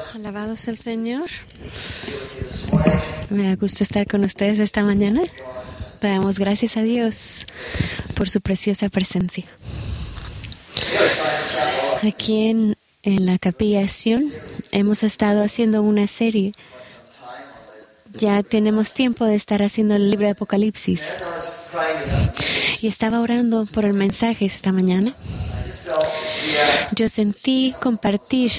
Alabado sea el Señor. Me da gusto estar con ustedes esta mañana. Damos gracias a Dios por su preciosa presencia. Aquí en la Capilla Sion hemos estado haciendo una serie. Ya tenemos tiempo de estar haciendo el libro de Apocalipsis. Y estaba orando por el mensaje esta mañana. Yo sentí compartir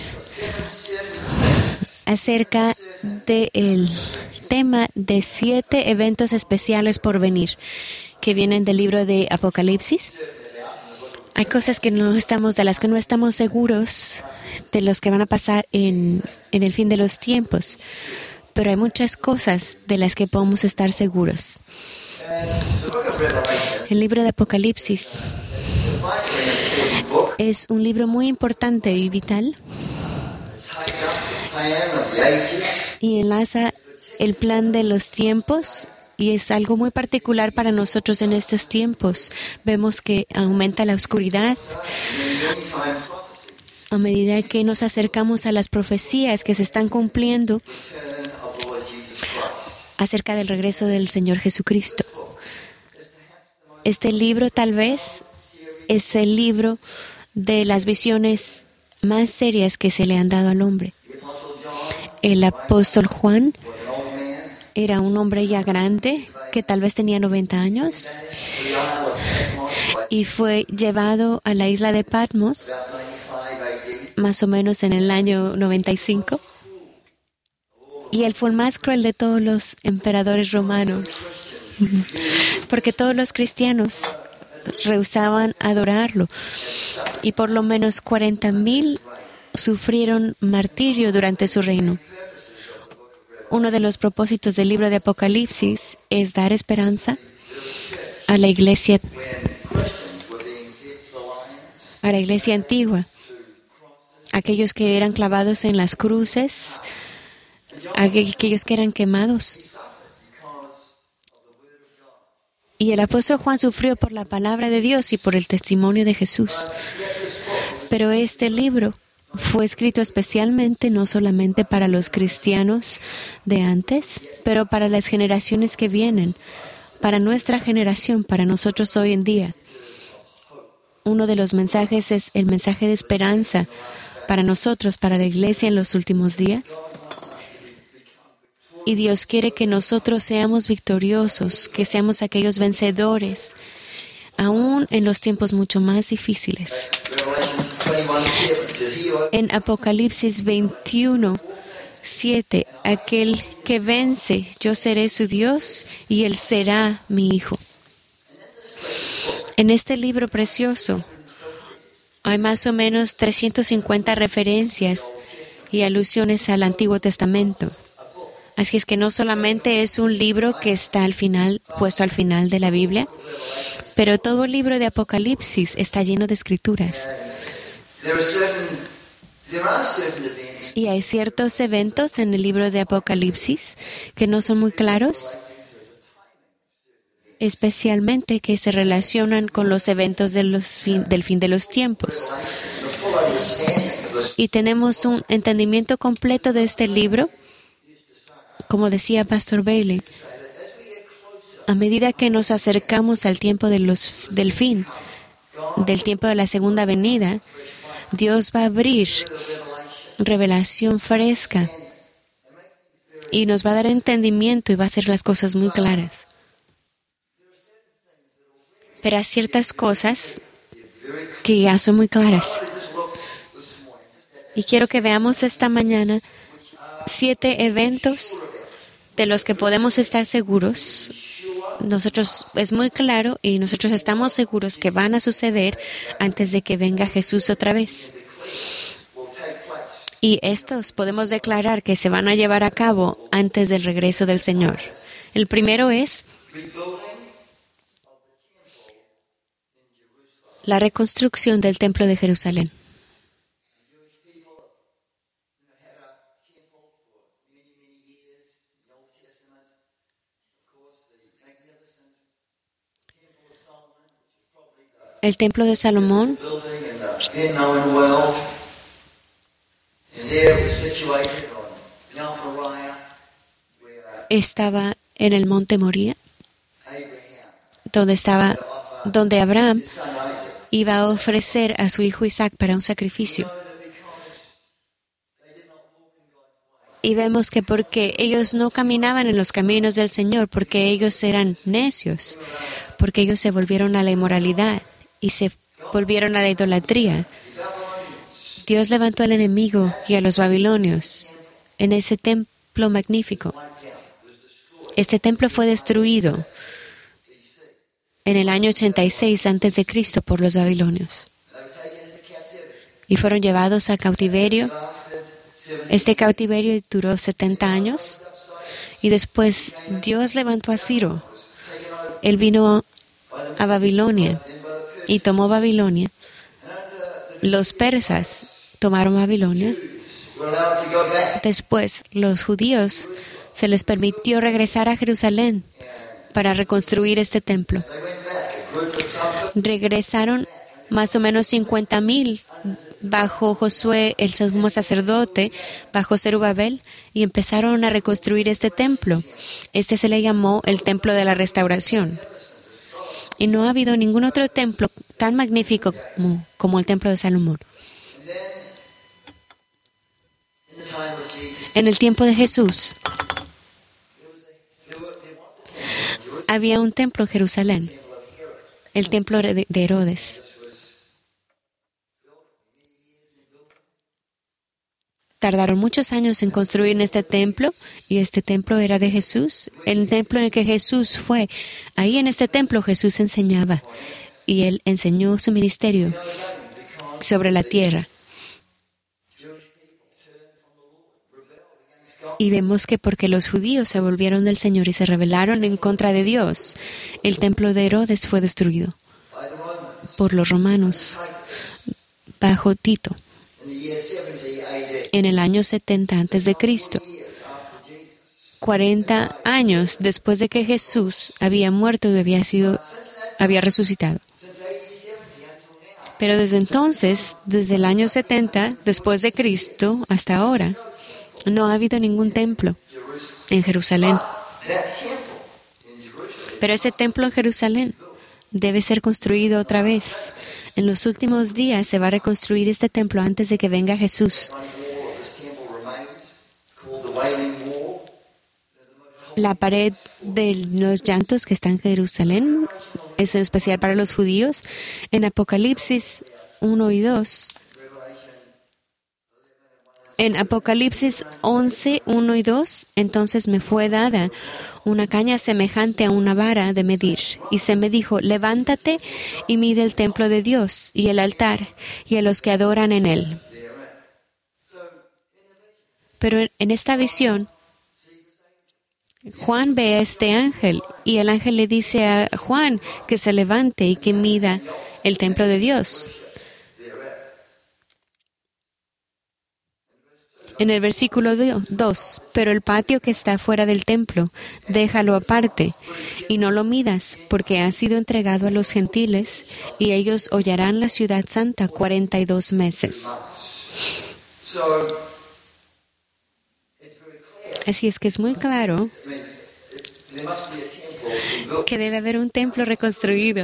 acerca del tema de 7 eventos especiales por venir que vienen del libro de Apocalipsis. Hay cosas de las que no estamos seguros de los que van a pasar en el fin de los tiempos, pero hay muchas cosas de las que podemos estar seguros. El libro de Apocalipsis es un libro muy importante y vital y enlaza el plan de los tiempos y es algo muy particular para nosotros en estos tiempos. Vemos que aumenta la oscuridad a medida que nos acercamos a las profecías que se están cumpliendo acerca del regreso del Señor Jesucristo. Este libro tal vez es el libro de las visiones más serias que se le han dado al hombre. El apóstol Juan era un hombre ya grande, que tal vez tenía 90 años, y fue llevado a la isla de Patmos, más o menos en el año 95. Y él fue el más cruel de todos los emperadores romanos, porque todos los cristianos rehusaban adorarlo, y por lo menos 40,000 sufrieron martirio durante su reino. Uno de los propósitos del libro de Apocalipsis es dar esperanza a la iglesia antigua, aquellos que eran clavados en las cruces, aquellos que eran quemados. Y el apóstol Juan sufrió por la palabra de Dios y por el testimonio de Jesús. Pero este libro fue escrito especialmente no solamente para los cristianos de antes, pero para las generaciones que vienen, para nuestra generación, para nosotros hoy en día. Uno de los mensajes es el mensaje de esperanza para nosotros, para la iglesia en los últimos días. Y Dios quiere que nosotros seamos victoriosos, que seamos aquellos vencedores, aún en los tiempos mucho más difíciles. En Apocalipsis 21:7, aquel que vence, yo seré su Dios y él será mi hijo. En este libro precioso hay más o menos 350 referencias y alusiones al Antiguo Testamento. Así es que no solamente es un libro que está al final, puesto al final de la Biblia, pero todo el libro de Apocalipsis está lleno de escrituras. Y hay ciertos eventos en el libro de Apocalipsis que no son muy claros, especialmente que se relacionan con los eventos del fin de los tiempos. Y tenemos un entendimiento completo de este libro, como decía Pastor Bailey, a medida que nos acercamos al tiempo del fin, del tiempo de la segunda venida, Dios va a abrir revelación fresca y nos va a dar entendimiento y va a hacer las cosas muy claras. Pero hay ciertas cosas que ya son muy claras. Y quiero que veamos esta mañana 7 eventos de los que podemos estar seguros. Nosotros es muy claro y nosotros estamos seguros que van a suceder antes de que venga Jesús otra vez. Y estos podemos declarar que se van a llevar a cabo antes del regreso del Señor. El primero es la reconstrucción del Templo de Jerusalén. El Templo de Salomón estaba en el monte Moría, donde Abraham iba a ofrecer a su hijo Isaac para un sacrificio. Y vemos que porque ellos no caminaban en los caminos del Señor, porque ellos eran necios, porque ellos se volvieron a la inmoralidad y se volvieron a la idolatría, Dios levantó al enemigo y a los babilonios en ese templo magnífico. Este templo fue destruido en el año 86 a.C. por los babilonios y fueron llevados a cautiverio. Este cautiverio duró 70 años y después Dios levantó a Ciro. Él vino a Babilonia y tomó Babilonia. Los persas tomaron Babilonia. Después, los judíos se les permitió regresar a Jerusalén para reconstruir este templo. Regresaron más o menos 50,000 bajo Josué, el sumo sacerdote, bajo Zerubabel, y empezaron a reconstruir este templo. Este se le llamó el Templo de la Restauración. Y no ha habido ningún otro templo tan magnífico como el Templo de Salomón. En el tiempo de Jesús, había un templo en Jerusalén, el templo de Herodes. Tardaron muchos años en construir este templo, y este templo era de Jesús, el templo en el que Jesús fue. Ahí en este templo Jesús enseñaba, y Él enseñó su ministerio sobre la tierra. Y vemos que porque los judíos se volvieron del Señor y se rebelaron en contra de Dios, el templo de Herodes fue destruido por los romanos bajo Tito en el año 70 a.C., 40 años después de que Jesús había muerto y había resucitado. Pero desde entonces, desde el año 70 después de Cristo hasta ahora, no ha habido ningún templo en Jerusalén. Pero ese templo en Jerusalén debe ser construido otra vez. En los últimos días se va a reconstruir este templo antes de que venga Jesús. La pared de los llantos que está en Jerusalén es en especial para los judíos. En Apocalipsis 1 y 2. En Apocalipsis 11, 1 y 2, entonces me fue dada una caña semejante a una vara de medir, y se me dijo, levántate y mide el templo de Dios y el altar y a los que adoran en él. Pero en esta visión, Juan ve a este ángel, y el ángel le dice a Juan que se levante y que mida el templo de Dios. En el versículo 2, pero el patio que está fuera del templo, déjalo aparte y no lo midas, porque ha sido entregado a los gentiles y ellos hollarán la ciudad santa 42 meses. Así es que es muy claro que debe haber un templo reconstruido.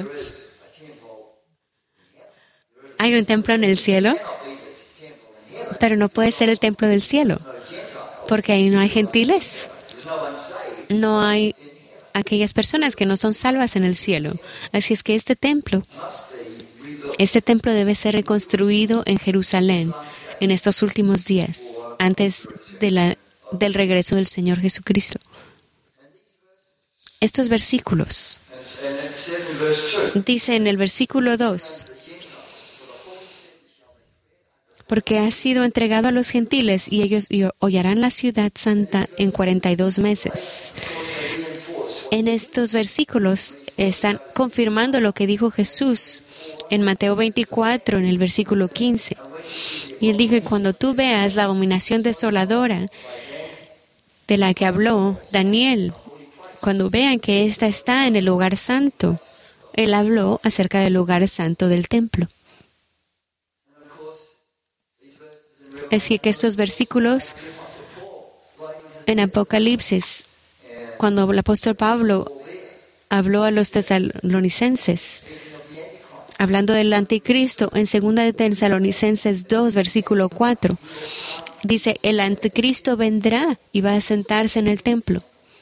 Hay un templo en el cielo, pero no puede ser el templo del cielo, porque ahí no hay gentiles. No hay aquellas personas que no son salvas en el cielo. Así es que este templo debe ser reconstruido en Jerusalén en estos últimos días, antes del regreso del Señor Jesucristo. Estos versículos, dice en el versículo 2, porque ha sido entregado a los gentiles y ellos hollarán la ciudad santa en 42 meses. En estos versículos están confirmando lo que dijo Jesús en Mateo 24, en el versículo 15. Y él dijo, cuando tú veas la abominación desoladora de la que habló Daniel, cuando vean que ésta está en el lugar santo, él habló acerca del lugar santo del templo. Así que estos versículos en Apocalipsis, cuando el apóstol Pablo habló a los tesalonicenses, hablando del anticristo, en 2 de Tesalonicenses 2, versículo 4, dice, el anticristo vendrá y va a sentarse en el templo.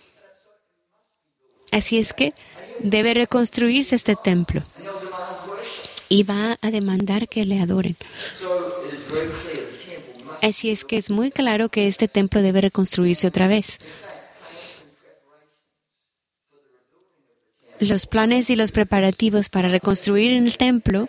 Así es que debe reconstruirse este templo y va a demandar que le adoren. Así es que es muy claro que este templo debe reconstruirse otra vez. Los planes y los preparativos para reconstruir el templo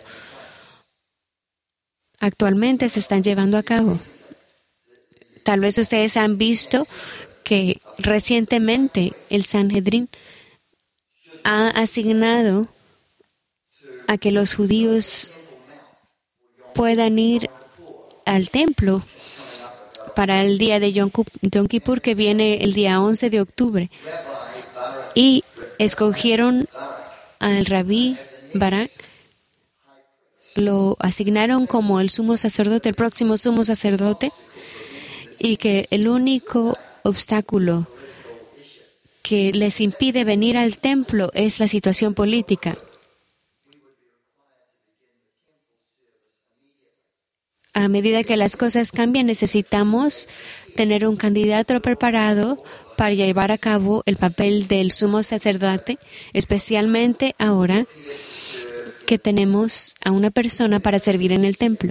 actualmente se están llevando a cabo. Tal vez ustedes han visto que recientemente el Sanhedrin ha asignado a que los judíos puedan ir al templo para el día de Yom Kippur, que viene el día 11 de octubre. Y escogieron al Rabí Barak, lo asignaron como el sumo sacerdote, el próximo sumo sacerdote, y que el único obstáculo que les impide venir al templo es la situación política. A medida que las cosas cambian, necesitamos tener un candidato preparado para llevar a cabo el papel del sumo sacerdote, especialmente ahora que tenemos a una persona para servir en el templo.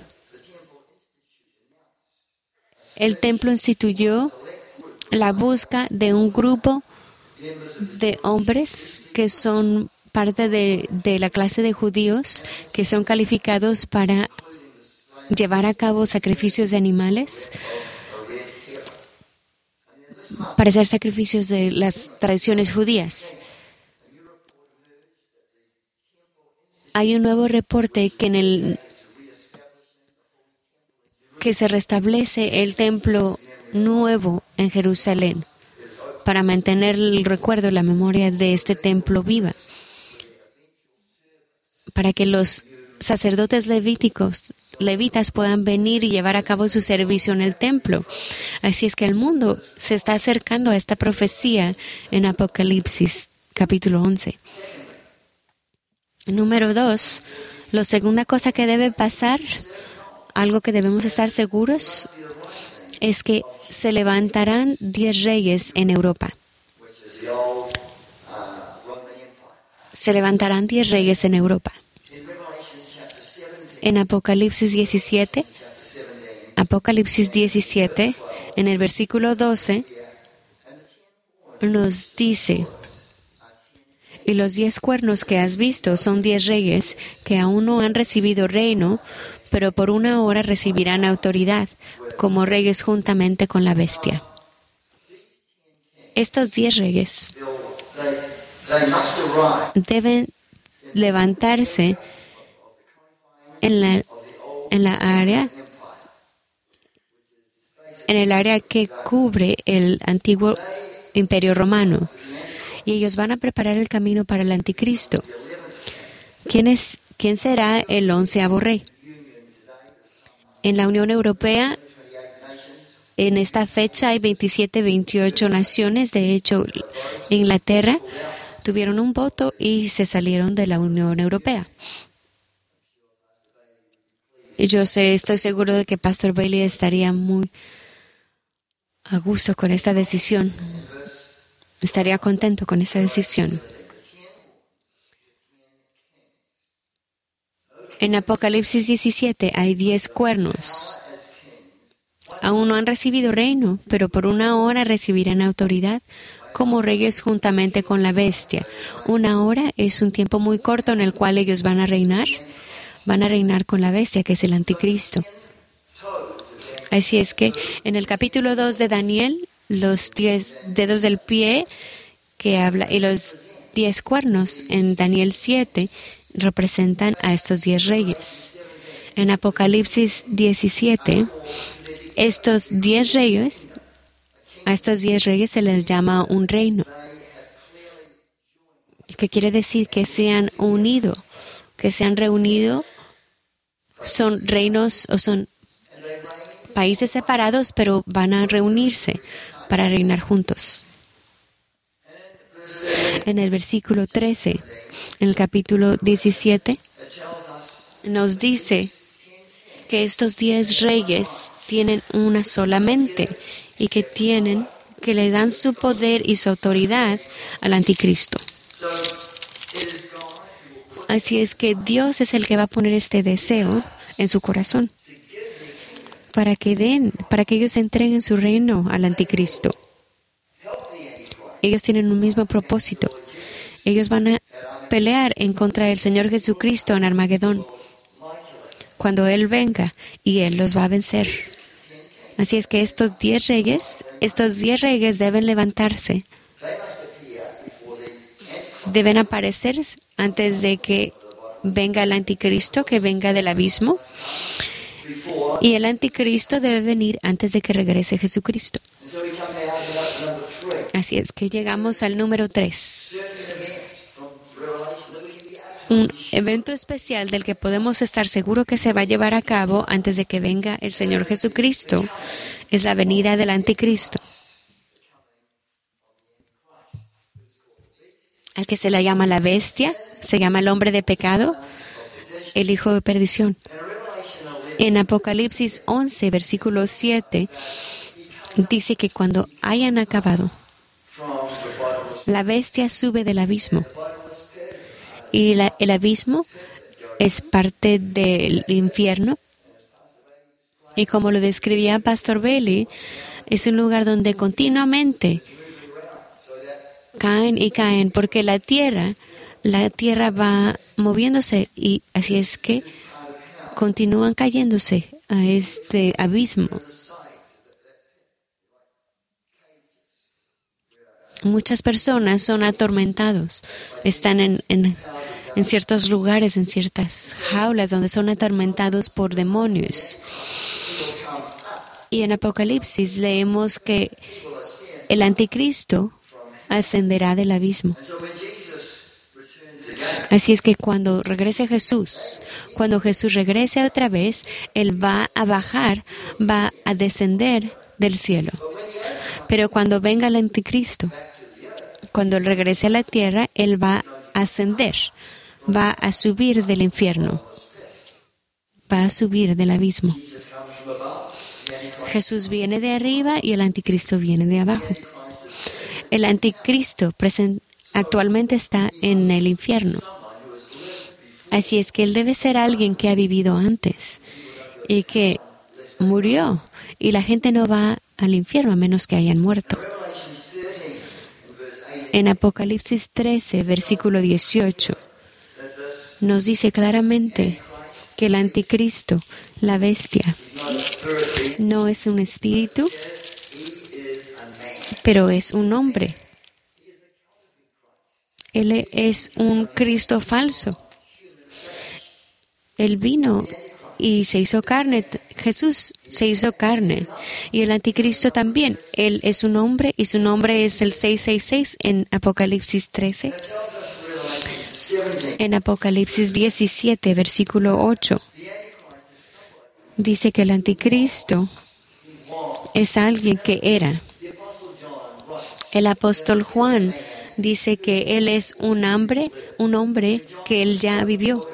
El templo instituyó la búsqueda de un grupo de hombres que son parte de la clase de judíos que son calificados para llevar a cabo sacrificios de animales, para hacer sacrificios de las tradiciones judías. Hay un nuevo reporte que se restablece el templo nuevo en Jerusalén para mantener el recuerdo, la memoria de este templo viva, para que los sacerdotes levitas puedan venir y llevar a cabo su servicio en el templo. Así es que el mundo se está acercando a esta profecía en Apocalipsis, capítulo 11. Número 2, la segunda cosa que debe pasar, algo que debemos estar seguros, es que se levantarán 10 reyes en Europa. Se levantarán 10 reyes en Europa. En Apocalipsis 17, en el versículo 12, nos dice, y los 10 cuernos que has visto son 10 reyes que aún no han recibido reino, pero por una hora recibirán autoridad como reyes juntamente con la bestia. Estos 10 reyes deben levantarse en el área que cubre el antiguo Imperio Romano, y ellos van a preparar el camino para el anticristo. ¿Quién será el 11º rey? En la Unión Europea, en esta fecha hay 28 naciones. De hecho, Inglaterra tuvieron un voto y se salieron de la Unión Europea. Estoy seguro de que Pastor Bailey estaría muy a gusto con esta decisión. Estaría contento con esa decisión. En Apocalipsis 17 hay 10 cuernos. Aún no han recibido reino, pero por una hora recibirán autoridad como reyes juntamente con la bestia. Una hora es un tiempo muy corto en el cual ellos van a reinar. Van a reinar con la bestia, que es el anticristo. Así es que en el capítulo 2 de Daniel, los 10 dedos del pie que habla y los 10 cuernos en Daniel 7 representan a estos 10 reyes. En Apocalipsis 17, a estos 10 reyes se les llama un reino, que quiere decir que se han unido, que se han reunido, son reinos o son países separados, pero van a reunirse para reinar juntos. En el versículo 13, en el capítulo 17, nos dice que estos 10 reyes tienen una sola mente y que le dan su poder y su autoridad al anticristo. Así es que Dios es el que va a poner este deseo en su corazón para que ellos entreguen su reino al anticristo. Ellos tienen un mismo propósito. Ellos van a pelear en contra del Señor Jesucristo en Armagedón, cuando Él venga, y Él los va a vencer. Así es que estos 10 reyes deben levantarse. Deben aparecer antes de que venga el anticristo, que venga del abismo. Y el anticristo debe venir antes de que regrese Jesucristo. Así es que llegamos al número 3. Un evento especial del que podemos estar seguros que se va a llevar a cabo antes de que venga el Señor Jesucristo es la venida del anticristo, al que se le llama la bestia, se llama el hombre de pecado, el hijo de perdición. En Apocalipsis 11, versículo 7, dice que cuando hayan acabado, la bestia sube del abismo. Y el abismo es parte del infierno. Y como lo describía Pastor Bailey, es un lugar donde continuamente caen y caen, porque la tierra va moviéndose y así es que continúan cayéndose a este abismo. Muchas personas son atormentados, están en ciertos lugares, en ciertas jaulas donde son atormentados por demonios. Y en Apocalipsis leemos que el anticristo ascenderá del abismo. Así es que cuando regrese Jesús, cuando Jesús regrese otra vez, Él va a bajar, va a descender del cielo. Pero cuando venga el anticristo, cuando Él regrese a la tierra, Él va a ascender, va a subir del infierno, va a subir del abismo. Jesús viene de arriba y el anticristo viene de abajo. El anticristo actualmente está en el infierno. Así es que él debe ser alguien que ha vivido antes y que murió. Y la gente no va al infierno a menos que hayan muerto. En Apocalipsis 13, versículo 18, nos dice claramente que el anticristo, la bestia, no es un espíritu, pero es un hombre. Él es un Cristo falso. Él vino y se hizo carne. Jesús se hizo carne. Y el anticristo también. Él es un hombre y su nombre es el 666 en Apocalipsis 13. En Apocalipsis 17, versículo 8, dice que el anticristo es alguien que era. El apóstol Juan dice que él es un hombre que él ya vivió.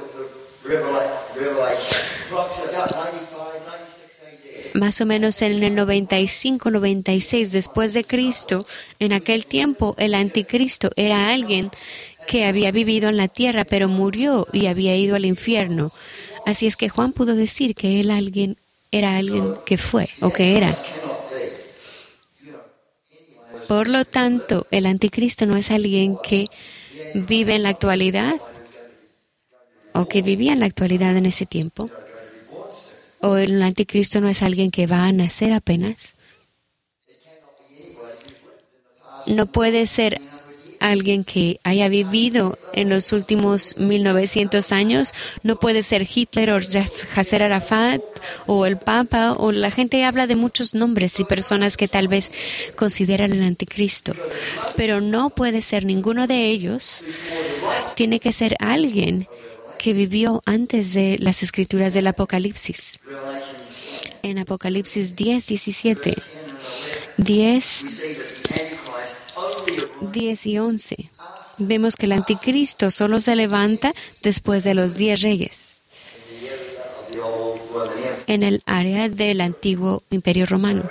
Más o menos en el 95-96 después de Cristo, en aquel tiempo el anticristo era alguien que había vivido en la tierra, pero murió y había ido al infierno. Así es que Juan pudo decir que él era alguien que fue o que era. Por lo tanto, el anticristo no es alguien que vive en la actualidad o que vivía en la actualidad en ese tiempo. O el anticristo no es alguien que va a nacer apenas. No puede ser alguien que haya vivido en los últimos 1900 años. No puede ser Hitler o Yasser Arafat o el Papa, o la gente habla de muchos nombres y personas que tal vez consideran el anticristo. Pero no puede ser ninguno de ellos. Tiene que ser alguien que vivió antes de las escrituras del Apocalipsis. En Apocalipsis 10:17, 10 y 11, vemos que el anticristo solo se levanta después de los 10 reyes en el área del antiguo imperio romano.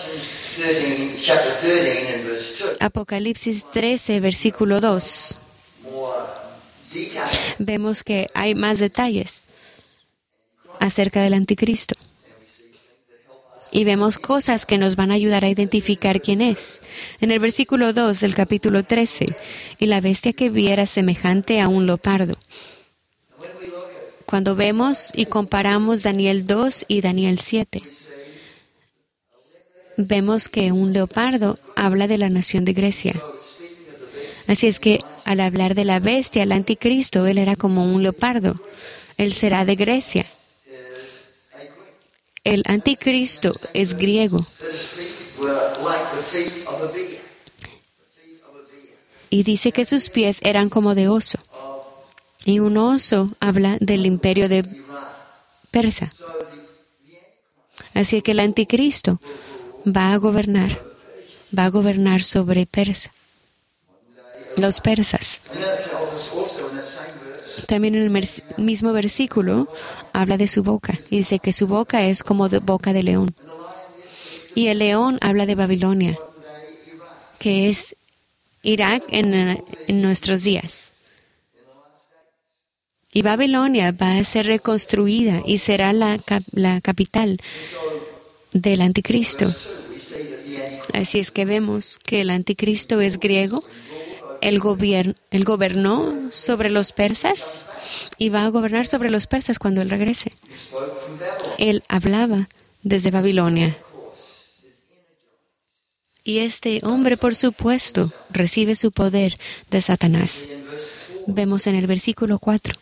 Apocalipsis 13, versículo 2. Vemos que hay más detalles acerca del anticristo. Y vemos cosas que nos van a ayudar a identificar quién es. En el versículo 2 del capítulo 13, y la bestia que vi era semejante a un leopardo. Cuando vemos y comparamos Daniel 2 y Daniel 7, vemos que un leopardo habla de la nación de Grecia. Así es que al hablar de la bestia, el anticristo, él era como un leopardo. Él será de Grecia. El anticristo es griego. Y dice que sus pies eran como de oso. Y un oso habla del imperio de Persa. Así que el anticristo va a gobernar sobre Persa. Los persas. También en el mismo versículo habla de su boca y dice que su boca es como de boca de león. Y el león habla de Babilonia, que es Irak en nuestros días. Y Babilonia va a ser reconstruida y será la capital del anticristo. Así es que vemos que el anticristo es griego. Él gobernó sobre los persas y va a gobernar sobre los persas cuando Él regrese. Él hablaba desde Babilonia. Y este hombre, por supuesto, recibe su poder de Satanás. Vemos en el versículo 4.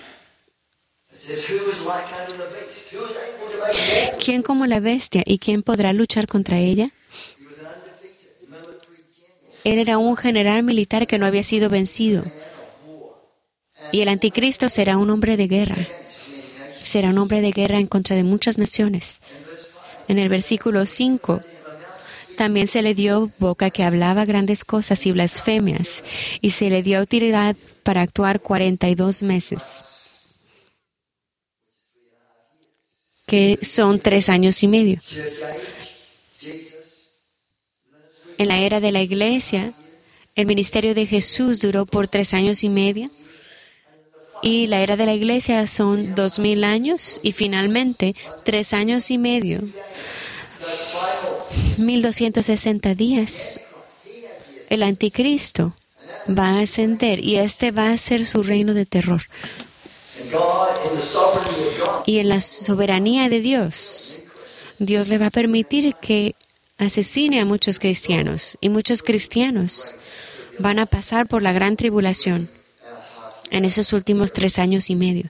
¿Quién como la bestia y quién podrá luchar contra ella? Él era un general militar que no había sido vencido. Y el anticristo será un hombre de guerra. Será un hombre de guerra en contra de muchas naciones. En el versículo 5, también se le dio boca que hablaba grandes cosas y blasfemias, y se le dio autoridad para actuar 42 meses, que son 3 años y medio. En la era de la iglesia, el ministerio de Jesús duró por 3 años y medio. Y la era de la iglesia son 2000 años y finalmente 3 años y medio. 1260 días. El anticristo va a ascender y este va a ser su reino de terror. Y en la soberanía de Dios, Dios le va a permitir que asesine a muchos cristianos, y muchos cristianos van a pasar por la gran tribulación en esos últimos 3 años y medio.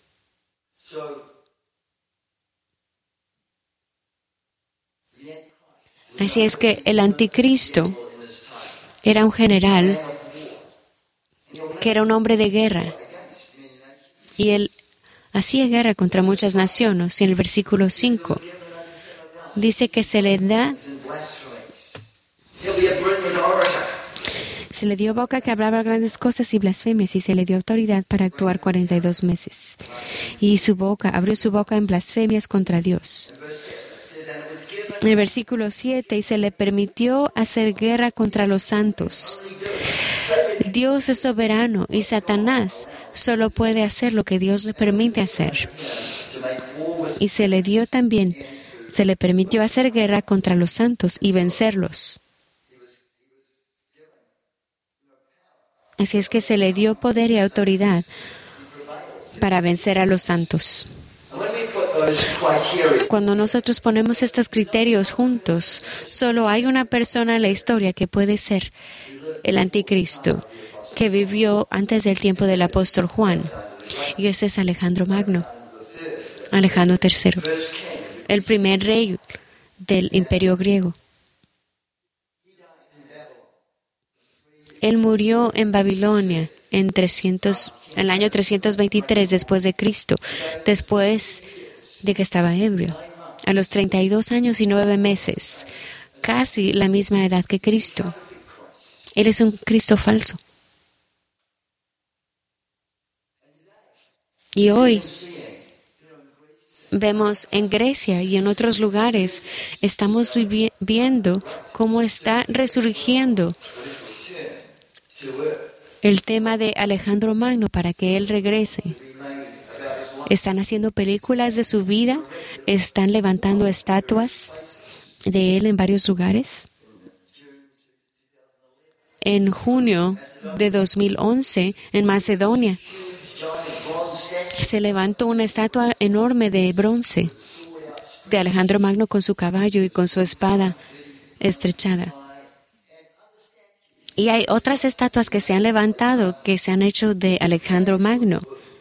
Así es que el anticristo era un general que era un hombre de guerra, y él hacía guerra contra muchas naciones. Y en el versículo 5 dice que se le dio boca que hablaba grandes cosas y blasfemias, y se le dio autoridad para actuar 42 meses. Y abrió su boca en blasfemias contra Dios. En el versículo 7, y se le permitió hacer guerra contra los santos. Dios es soberano y Satanás solo puede hacer lo que Dios le permite hacer. Y se le permitió hacer guerra contra los santos y vencerlos. Así es que se le dio poder y autoridad para vencer a los santos. Cuando nosotros ponemos estos criterios juntos, solo hay una persona en la historia que puede ser el anticristo, que vivió antes del tiempo del apóstol Juan, y ese es Alejandro Magno, Alejandro III, el primer rey del imperio griego. Él murió en Babilonia en el año 323 después de Cristo, después de que estaba ebrio. a los 32 años y 9 meses, casi la misma edad que Cristo. Él es un Cristo falso. Y hoy vemos en Grecia y en otros lugares, estamos viendo cómo está resurgiendo el tema de Alejandro Magno para que él regrese. Están haciendo películas de su vida, están levantando estatuas de él en varios lugares. En junio de 2011, en Macedonia, se levantó una estatua enorme de bronce de Alejandro Magno con su caballo y con su espada estrechada. Y hay otras estatuas que se han levantado, que se han hecho de Alejandro Magno.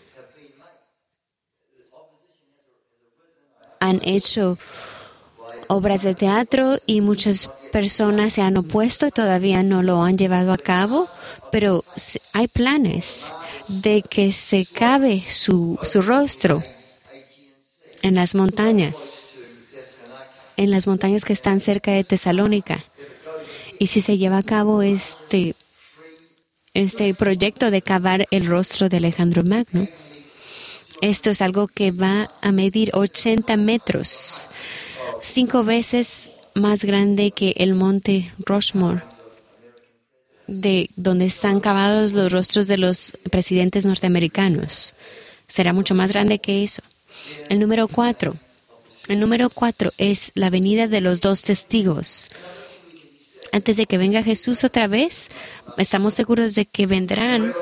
Han hecho obras de teatro y muchas personas se han opuesto y todavía no lo han llevado a cabo, pero hay planes de que se cabe su rostro en las montañas que están cerca de Tesalónica. Y si se lleva a cabo este proyecto de cavar el rostro de Alejandro Magno, esto es algo que va a medir 80 metros, 5 veces más grande que el monte Rushmore, de donde están cavados los rostros de los presidentes norteamericanos. Será mucho más grande que eso. El número 4 es la venida de los 2 testigos. Antes de que venga Jesús otra vez, estamos seguros de que vendrán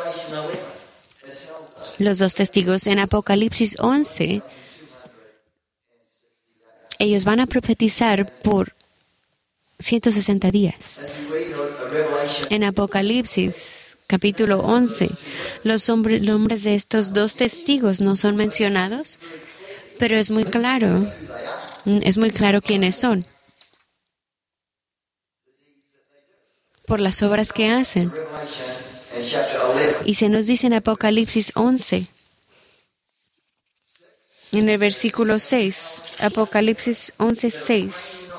los 2 testigos. En Apocalipsis 11, ellos van a profetizar por 160 días. En Apocalipsis, capítulo 11, los nombres de estos 2 testigos no son mencionados, pero es muy claro quiénes son. Por las obras que hacen. Y se nos dice en Apocalipsis 11, en el versículo 6, Apocalipsis 11, 6.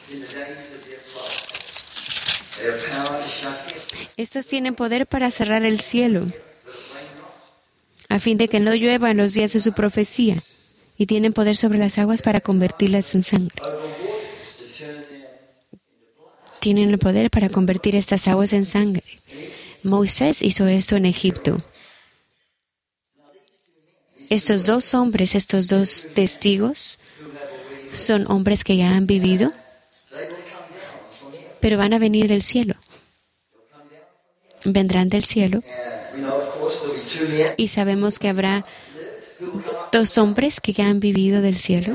Estos tienen poder para cerrar el cielo, a fin de que no llueva en los días de su profecía, y tienen poder sobre las aguas para convertirlas en sangre. Tienen el poder para convertir estas aguas en sangre. Moisés hizo esto en Egipto. Estos 2 hombres, estos 2 testigos, son hombres que ya han vivido, pero van a venir del cielo. Vendrán del cielo. Y sabemos que habrá 2 hombres que ya han vivido del cielo.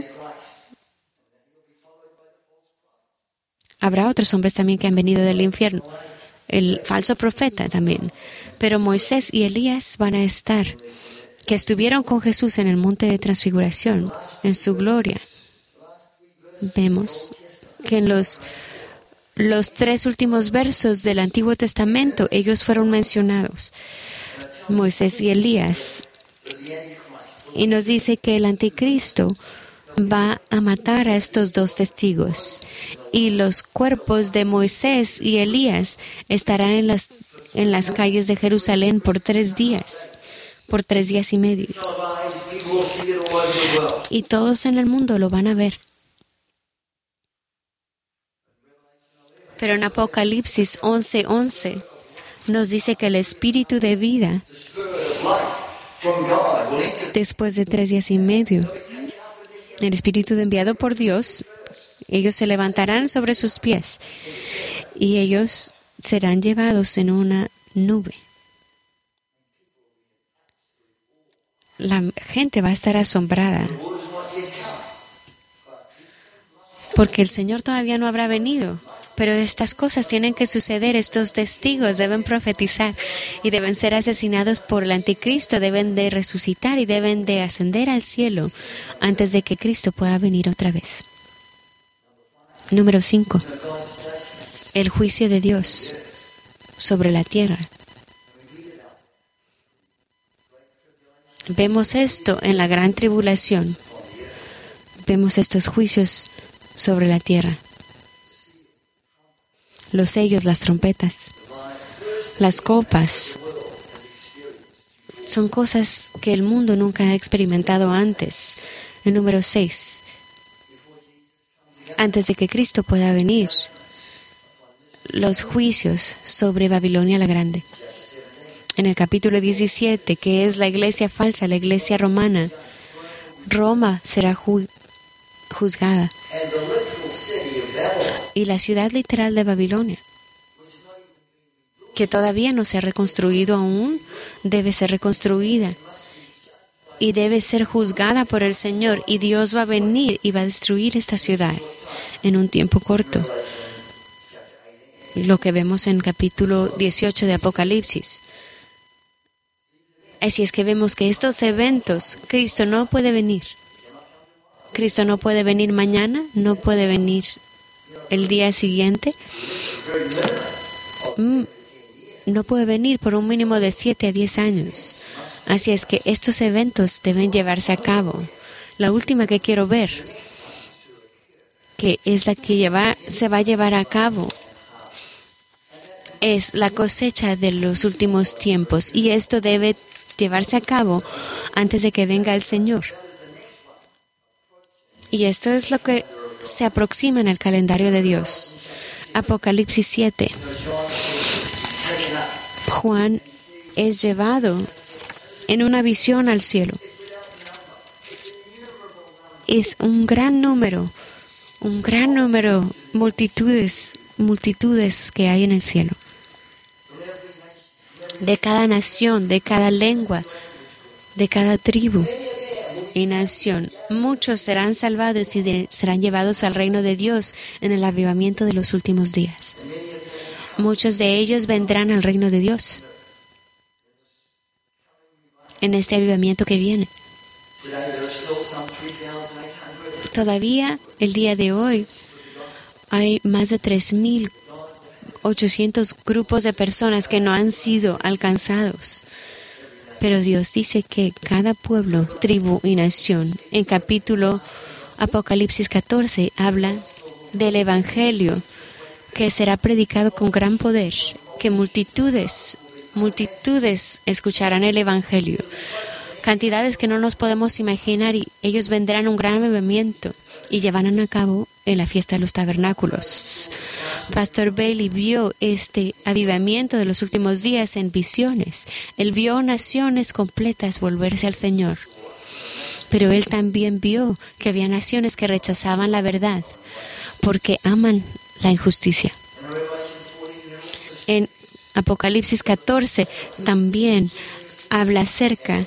Habrá otros hombres también que han venido del infierno. El falso profeta también. Pero Moisés y Elías van a estar, que estuvieron con Jesús en el monte de transfiguración, en su gloria. Vemos que en los 3 últimos versos del Antiguo Testamento, ellos fueron mencionados. Moisés y Elías. Y nos dice que el anticristo va a matar a estos 2 testigos. Y los cuerpos de Moisés y Elías estarán en las calles de Jerusalén por 3 días. Por 3 días y medio. Y todos en el mundo lo van a ver. Pero en Apocalipsis 11:11 nos dice que el espíritu de vida, después de 3 días y medio, el espíritu enviado por Dios, ellos se levantarán sobre sus pies y ellos serán llevados en una nube. La gente va a estar asombrada porque el Señor todavía no habrá venido. Pero estas cosas tienen que suceder, estos testigos deben profetizar y deben ser asesinados por el anticristo, deben de resucitar y deben de ascender al cielo antes de que Cristo pueda venir otra vez. Número 5. El juicio de Dios sobre la tierra. Vemos esto en la gran tribulación. vemos estos juicios sobre la tierra. Los sellos, las trompetas, las copas, son cosas que el mundo nunca ha experimentado antes. El número 6. Antes de que Cristo pueda venir, los juicios sobre Babilonia la Grande. En el capítulo 17, que es la iglesia falsa, la iglesia romana, Roma será juzgada. Y la ciudad literal de Babilonia, que todavía no se ha reconstruido aún, debe ser reconstruida y debe ser juzgada por el Señor. Y Dios va a venir y va a destruir esta ciudad en un tiempo corto. Lo que vemos en capítulo 18 de Apocalipsis. Así es que vemos que estos eventos, Cristo no puede venir. Cristo no puede venir mañana, no puede venir el día siguiente. No puede venir por un mínimo de 7 a 10 años. Así es que estos eventos deben llevarse a cabo. La última que quiero ver, que es la que se va a llevar a cabo, es la cosecha de los últimos tiempos. Y esto debe llevarse a cabo antes de que venga el Señor. Y esto es lo que se aproxima en el calendario de Dios. Apocalipsis 7. Juan es llevado en una visión al cielo. Es un gran número, multitudes que hay en el cielo. De cada nación, de cada lengua, de cada tribu y nación. Muchos serán salvados y serán llevados al reino de Dios en el avivamiento de los últimos días. Muchos de ellos vendrán al reino de Dios en este avivamiento que viene. Todavía, el día de hoy, hay más de 3,800 grupos de personas que no han sido alcanzados. Pero Dios dice que cada pueblo, tribu y nación, en capítulo Apocalipsis 14, habla del Evangelio que será predicado con gran poder, que multitudes escucharán el Evangelio, cantidades que no nos podemos imaginar, y ellos vendrán a un gran avivamiento y llevarán a cabo en la fiesta de los tabernáculos. Pastor Bailey vio este avivamiento de los últimos días en visiones. Él vio naciones completas volverse al Señor. Pero él también vio que había naciones que rechazaban la verdad porque aman la injusticia. En Apocalipsis 14 también habla acerca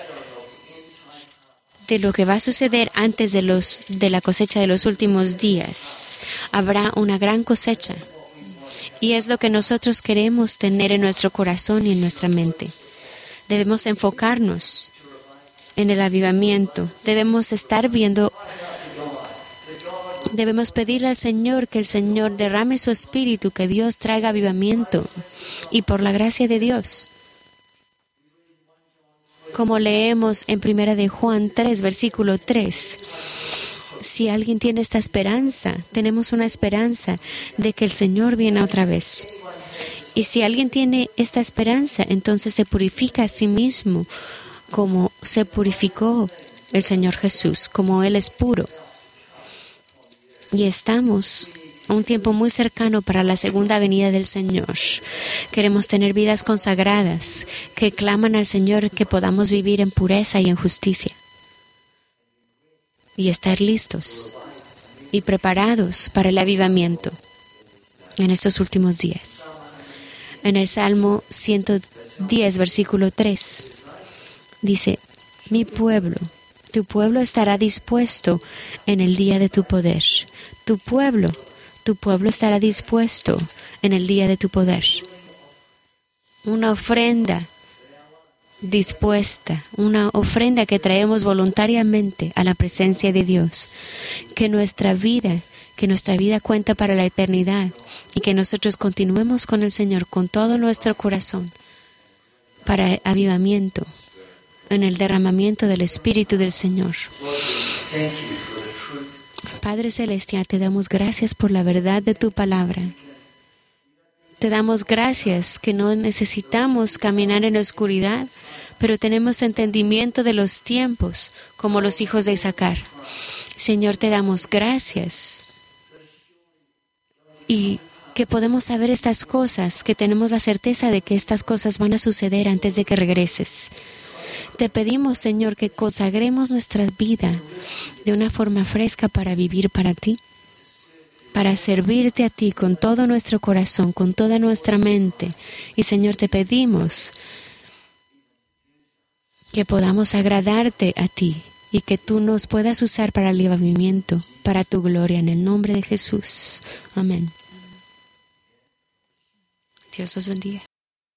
de lo que va a suceder antes de la cosecha de los últimos días. Habrá una gran cosecha. Y es lo que nosotros queremos tener en nuestro corazón y en nuestra mente. Debemos enfocarnos en el avivamiento. Debemos pedirle al Señor que el Señor derrame su espíritu, que Dios traiga avivamiento. Y por la gracia de Dios, como leemos en 1 de Juan 3, versículo 3, si alguien tiene esta esperanza, tenemos una esperanza de que el Señor viene otra vez. Y si alguien tiene esta esperanza, entonces se purifica a sí mismo como se purificó el Señor Jesús, como Él es puro. Y estamos a un tiempo muy cercano para la segunda venida del Señor. Queremos tener vidas consagradas que claman al Señor que podamos vivir en pureza y en justicia. Y estar listos y preparados para el avivamiento en estos últimos días. En el Salmo 110, versículo 3, dice: mi pueblo, tu pueblo estará dispuesto en el día de tu poder. Tu pueblo estará dispuesto en el día de tu poder. Una ofrenda dispuesta, una ofrenda que traemos voluntariamente a la presencia de Dios. Que nuestra vida cuenta para la eternidad y que nosotros continuemos con el Señor con todo nuestro corazón para el avivamiento, en el derramamiento del Espíritu del Señor. Padre Celestial, te damos gracias por la verdad de tu palabra. Te damos gracias que no necesitamos caminar en la oscuridad, pero tenemos entendimiento de los tiempos, como los hijos de Isaacar. Señor, te damos gracias. Y que podemos saber estas cosas, que tenemos la certeza de que estas cosas van a suceder antes de que regreses. Te pedimos, Señor, que consagremos nuestra vida de una forma fresca para vivir para ti, para servirte a ti con todo nuestro corazón, con toda nuestra mente. Y, Señor, te pedimos que podamos agradarte a ti y que tú nos puedas usar para el avivamiento, para tu gloria, en el nombre de Jesús. Amén. Dios los bendiga.